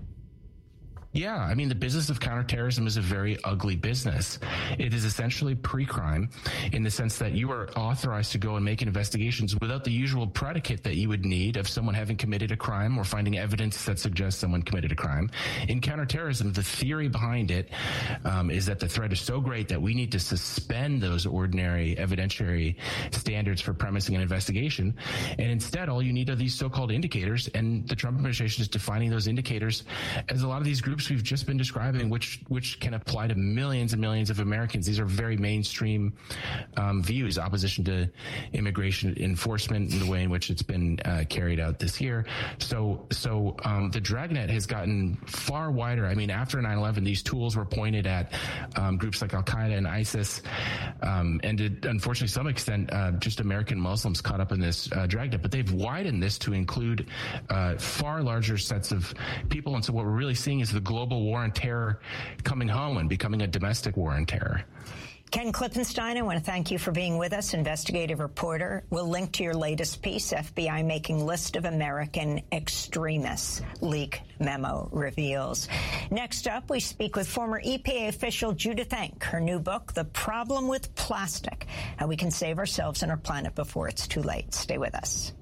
Yeah, I mean, the business of counterterrorism is a very ugly business. It is essentially pre-crime in the sense that you are authorized to go and make investigations without the usual predicate that you would need of someone having committed a crime or finding evidence that suggests someone committed a crime. In counterterrorism, the theory behind it um, is that the threat is so great that we need to suspend those ordinary evidentiary standards for premising an investigation. And instead, all you need are these so-called indicators. And the Trump administration is defining those indicators as a lot of these groups we've just been describing, which which can apply to millions and millions of Americans. These are very mainstream um, views, opposition to immigration enforcement and the way in which it's been uh, carried out this year. So so um, the dragnet has gotten far wider. I mean, after nine eleven, these tools were pointed at um, groups like Al-Qaeda and ISIS, um, and to, unfortunately, to some extent, uh, just American Muslims caught up in this uh, dragnet. But they've widened this to include uh, far larger sets of people. And so what we're really seeing is the global war on terror coming home and becoming a domestic war on terror. Ken Klippenstein, I want to thank you for being with us, investigative reporter. We'll link to your latest piece, F B I making list of American extremists, leak memo reveals. Next up, we speak with former E P A official Judith Enck. Her new book, The Problem with Plastic, How We Can Save Ourselves and Our Planet Before It's Too Late. Stay with us.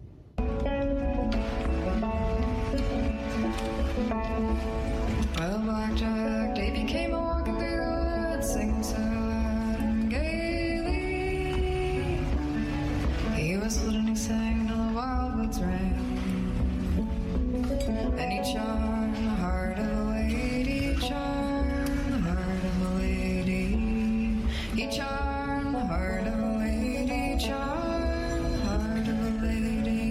Well, blackjack, Davy came walking through the woods, singing sad and gaily. He whistled and he sang till the wildwoods rang, and he charmed the heart of a lady, charmed the heart of a lady. He charmed the heart of a lady, charmed the heart of a lady.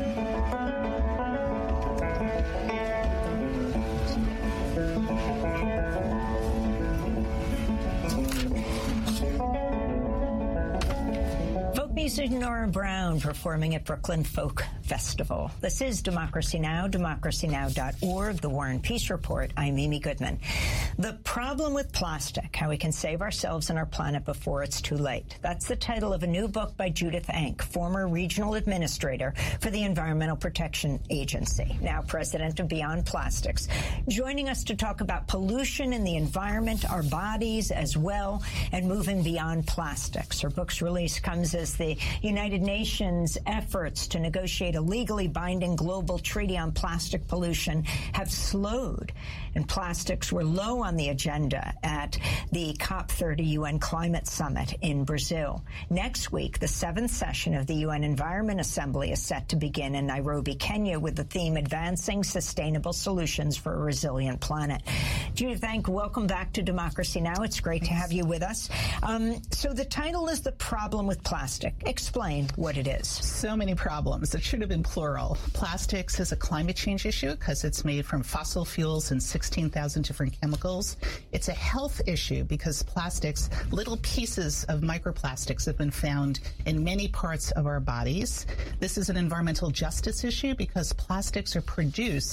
Musician Nora Brown performing at Brooklyn Folk Festival. This is Democracy Now!, democracy now dot org, The War and Peace Report. I'm Amy Goodman. The Problem with Plastic, How We Can Save Ourselves and Our Planet Before It's Too Late. That's the title of a new book by Judith Enck, former regional administrator for the Environmental Protection Agency, now president of Beyond Plastics, joining us to talk about pollution in the environment, our bodies as well, and moving beyond plastics. Her book's release comes as the United Nations efforts to negotiate a legally binding global treaty on plastic pollution have slowed, and plastics were low on the agenda at the COP thirty U N Climate Summit in Brazil. Next week, the seventh session of the U N Environment Assembly is set to begin in Nairobi, Kenya, with the theme Advancing Sustainable Solutions for a Resilient Planet. Judith Enck, welcome back to Democracy Now! It's great to have you with us. Um, so the title is The Problem with Plastic. Explain what it is. So many problems. It should have been plural. Plastics is a climate change issue because it's made from fossil fuels and sixteen thousand different chemicals. It's a health issue because plastics, little pieces of microplastics have been found in many parts of our bodies. This is an environmental justice issue because plastics are produced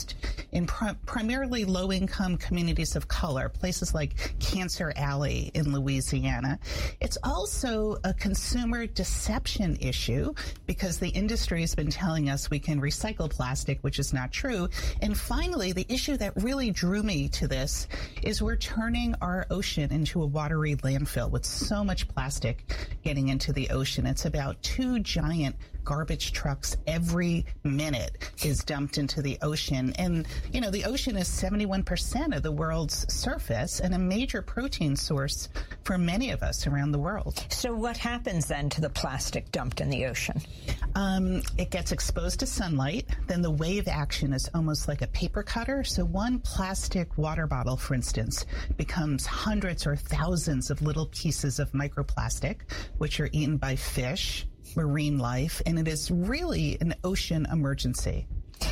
in pr- primarily low-income communities of color, places like Cancer Alley in Louisiana. It's also a consumer deception issue because the industry has been telling us we can recycle plastic, which is not true. And finally, the issue that really drew me to this is we're turning our ocean into a watery landfill with so much plastic getting into the ocean. It's about two giant garbage trucks every minute is dumped into the ocean. And, you know, the ocean is seventy-one percent of the world's surface and a major protein source for many of us around the world. So what happens then to the plastic dumped in the ocean? Um, it gets exposed to sunlight. Then the wave action is almost like a paper cutter. So one plastic water bottle, for instance, becomes hundreds or thousands of little pieces of microplastic, which are eaten by fish, marine life, and it is really an ocean emergency.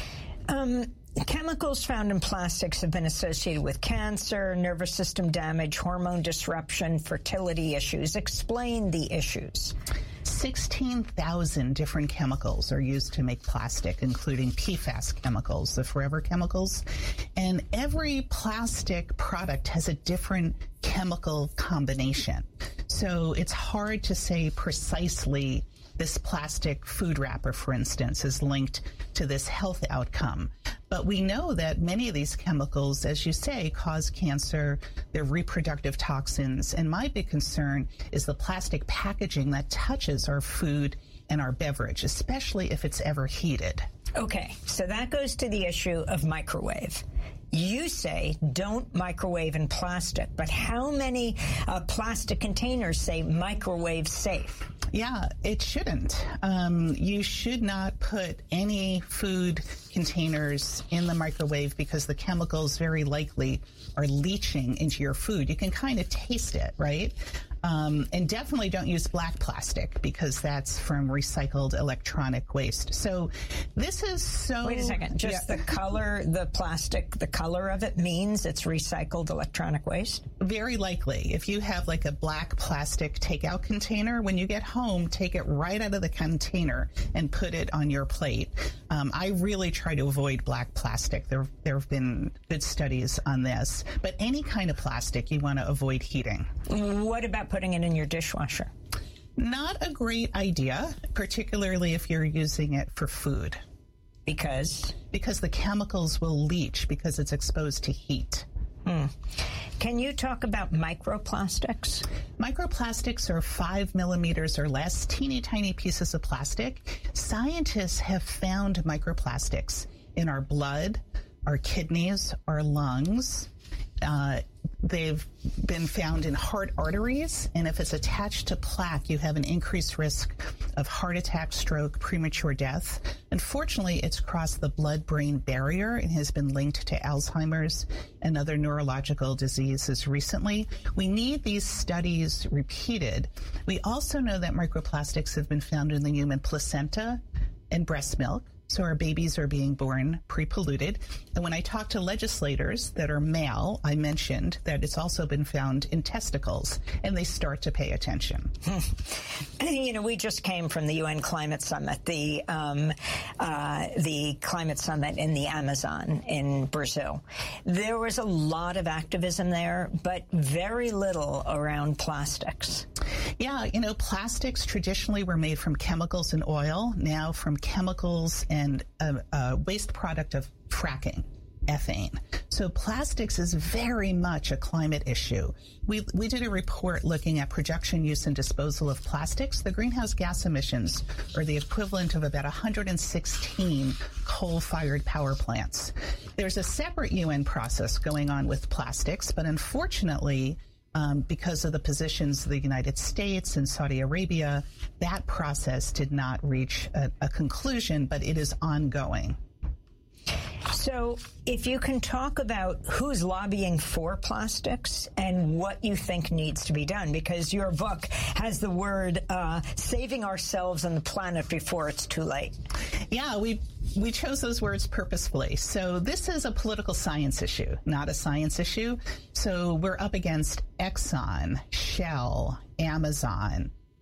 Um, chemicals found in plastics have been associated with cancer, nervous system damage, hormone disruption, fertility issues. Explain the issues. sixteen thousand different chemicals are used to make plastic, including P FAS chemicals, the forever chemicals. And every plastic product has a different chemical combination. So it's hard to say precisely this plastic food wrapper, for instance, is linked to this health outcome. But we know that many of these chemicals, as you say, cause cancer. They're reproductive toxins. And my big concern is the plastic packaging that touches our food and our beverage, especially if it's ever heated. Okay, so that goes to the issue of microwave. You say don't microwave in plastic, but how many uh, plastic containers say microwave safe? Yeah, it shouldn't. Um, you should not put any food containers in the microwave because the chemicals very likely are leaching into your food. You can kind of taste it, right? Um, and definitely don't use black plastic because that's from recycled electronic waste. So this is so... Wait a second. Just yeah. the color, the plastic, the color of it means it's recycled electronic waste? Very likely. If you have like a black plastic takeout container, when you get home, take it right out of the container and put it on your plate. Um, I really try to avoid black plastic. There, there have been good studies on this. But any kind of plastic you want to avoid heating. What about putting it in your dishwasher? Not a great idea, particularly if you're using it for food. Because? Because the chemicals will leach because it's exposed to heat. Hmm. Can you talk about microplastics? Microplastics are five millimeters or less, teeny tiny pieces of plastic. Scientists have found microplastics in our blood, our kidneys, our lungs. Uh, they've been found in heart arteries, and if it's attached to plaque, you have an increased risk of heart attack, stroke, premature death. Unfortunately, it's crossed the blood-brain barrier and has been linked to Alzheimer's and other neurological diseases recently. We need these studies repeated. We also know that microplastics have been found in the human placenta and breast milk. So our babies are being born pre-polluted. And when I talk to legislators that are male, I mentioned that it's also been found in testicles, and they start to pay attention. You know, we just came from the U N Climate Summit, the um, uh, the climate summit in the Amazon in Brazil. There was a lot of activism there, but very little around plastics. Yeah, you know, plastics traditionally were made from chemicals and oil, now from chemicals and a, a waste product of fracking, ethane. So plastics is very much a climate issue. We, we did a report looking at production, use, and disposal of plastics. The greenhouse gas emissions are the equivalent of about one hundred sixteen coal-fired power plants. There's a separate U N process going on with plastics, but unfortunately, Um, because of the positions of the United States and Saudi Arabia, that process did not reach a, a conclusion, but it is ongoing. So if you can talk about who's lobbying for plastics and what you think needs to be done, because your book has the word uh, saving ourselves and the planet before it's too late. Yeah, we we chose those words purposefully. So this is a political science issue, not a science issue. So we're up against Exxon, Shell, Amazon,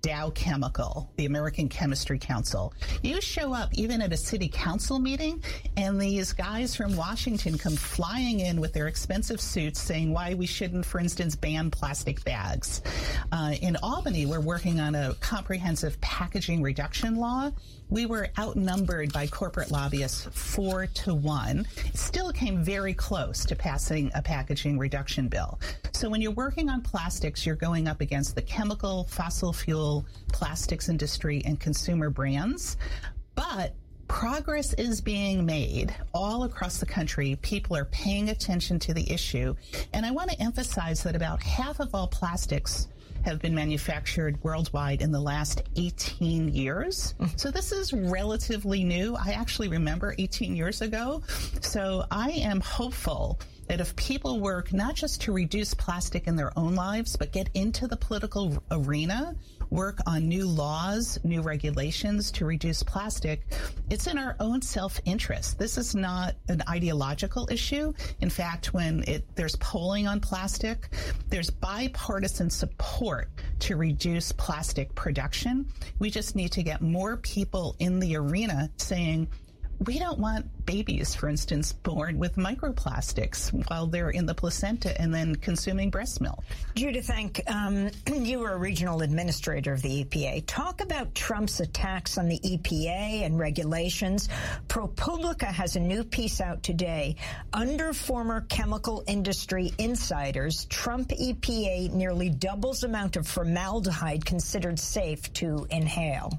Dow Chemical, the American Chemistry Council. You show up even at a city council meeting, and these guys from Washington come flying in with their expensive suits saying why we shouldn't, for instance, ban plastic bags. Uh, in Albany, we're working on a comprehensive packaging reduction law. We were outnumbered by corporate lobbyists four to one. It still came very close to passing a packaging reduction bill. So when you're working on plastics, you're going up against the chemical, fossil fuel, plastics industry, and consumer brands. But progress is being made all across the country. People are paying attention to the issue. And I want to emphasize that about half of all plastics have been manufactured worldwide in the last eighteen years. So this is relatively new. I actually remember eighteen years ago. So I am hopeful that if people work not just to reduce plastic in their own lives, but get into the political arena, work on new laws, new regulations to reduce plastic, it's in our own self-interest. This is not an ideological issue. In fact, when it, there's polling on plastic, there's bipartisan support to reduce plastic production. We just need to get more people in the arena saying, we don't want babies, for instance, born with microplastics while they're in the placenta and then consuming breast milk. Judith Enck, um, you were a regional administrator of the E P A. Talk about Trump's attacks on the E P A and regulations. ProPublica has a new piece out today. Under former chemical industry insiders, Trump E P A nearly doubles the amount of formaldehyde considered safe to inhale.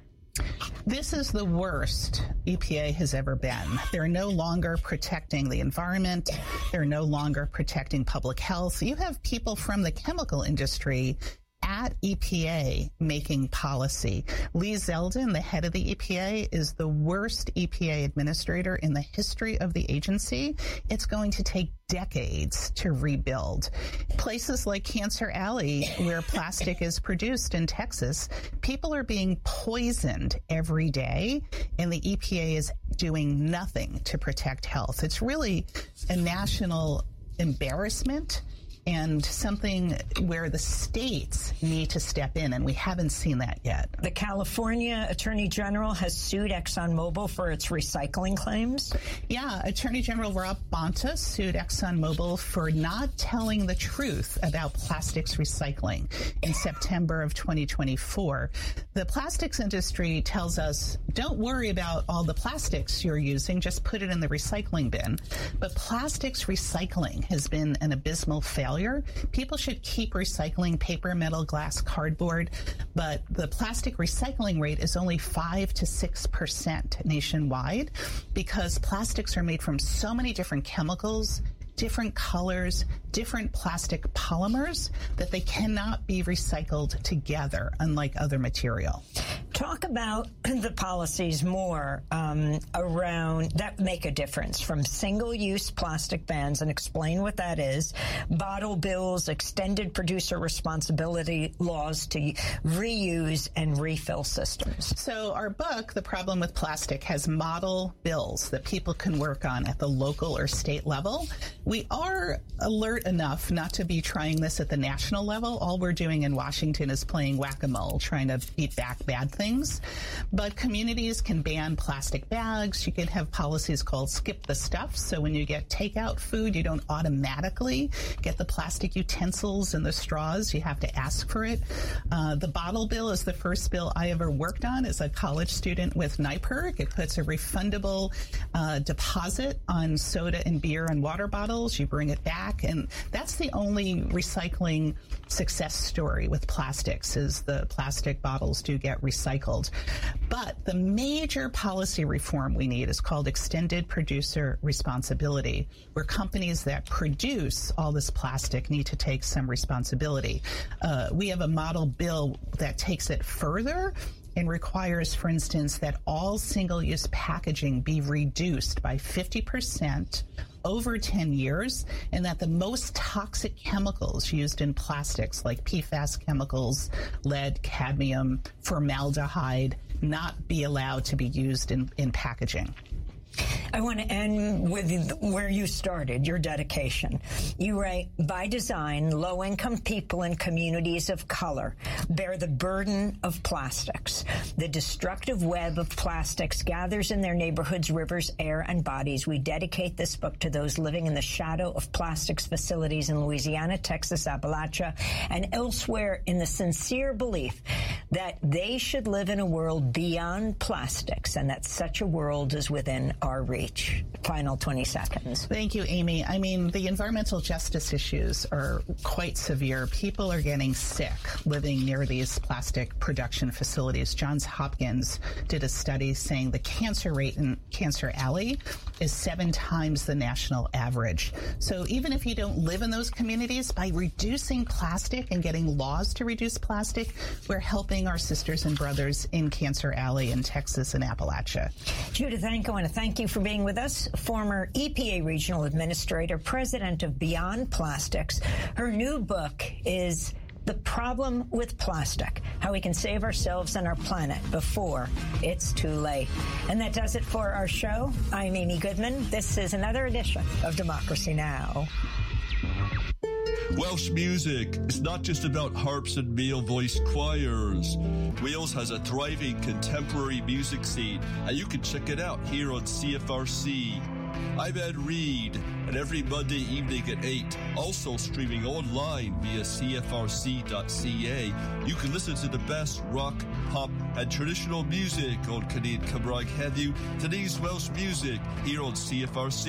This is the worst E P A has ever been. They're no longer protecting the environment. They're no longer protecting public health. You have people from the chemical industry at E P A making policy. Lee Zeldin, the head of the E P A, is the worst E P A administrator in the history of the agency. It's going to take decades to rebuild. Places like Cancer Alley, where plastic is produced in Texas, people are being poisoned every day, and the E P A is doing nothing to protect health. It's really a national embarrassment and something where the states need to step in, and we haven't seen that yet. The California Attorney General has sued ExxonMobil for its recycling claims. Yeah, Attorney General Rob Bonta sued ExxonMobil for not telling the truth about plastics recycling in September of twenty twenty-four. The plastics industry tells us, don't worry about all the plastics you're using, just put it in the recycling bin. But plastics recycling has been an abysmal failure. People should keep recycling paper, metal, glass, cardboard, but the plastic recycling rate is only five to six percent nationwide because plastics are made from so many different chemicals, different colors, different plastic polymers that they cannot be recycled together, unlike other material. Talk about the policies more um, around that make a difference, from single-use plastic bans, and explain what that is, bottle bills, extended producer responsibility laws to reuse and refill systems. So our book, The Problem with Plastic, has model bills that people can work on at the local or state level. We are alert enough not to be trying this at the national level. All we're doing in Washington is playing whack-a-mole, trying to beat back bad things. But communities can ban plastic bags. You can have policies called skip the stuff. So when you get takeout food, you don't automatically get the plastic utensils and the straws. You have to ask for it. Uh, the bottle bill is the first bill I ever worked on as a college student with NYPIRG. It puts a refundable uh, deposit on soda and beer and water bottles. You bring it back. And that's the only recycling success story with plastics, is the plastic bottles do get recycled. But the major policy reform we need is called extended producer responsibility, where companies that produce all this plastic need to take some responsibility. Uh, we have a model bill that takes it further and requires, for instance, that all single-use packaging be reduced by fifty percent over ten years, and that the most toxic chemicals used in plastics, like P FAS chemicals, lead, cadmium, formaldehyde, not be allowed to be used in, in packaging. I want to end with where you started, your dedication. You write, by design, low-income people in communities of color bear the burden of plastics. The destructive web of plastics gathers in their neighborhoods, rivers, air, and bodies. We dedicate this book to those living in the shadow of plastics facilities in Louisiana, Texas, Appalachia, and elsewhere in the sincere belief that they should live in a world beyond plastics and that such a world is within our reach. Final twenty seconds. Thank you, Amy. I mean, the environmental justice issues are quite severe. People are getting sick living near these plastic production facilities. Johns Hopkins did a study saying the cancer rate in Cancer Alley is seven times the national average. So even if you don't live in those communities, by reducing plastic and getting laws to reduce plastic, we're helping our sisters and brothers in Cancer Alley in Texas and Appalachia. Judith Enke, I want to thank you for being with us. Former E P A Regional Administrator, President of Beyond Plastics. Her new book is The Problem with Plastic, How We Can Save Ourselves and Our Planet Before It's Too Late. And that does it for our show. I'm Amy Goodman. This is another edition of Democracy Now! Welsh music is not just about harps and male-voiced choirs. Wales has a thriving contemporary music scene, and you can check it out here on C F R C. I'm Ed Reed, and every Monday evening at eight, also streaming online via C F R C dot C A, you can listen to the best rock, pop, and traditional music on Canadian Cymraeg Heddiw, today's Welsh music here on C F R C.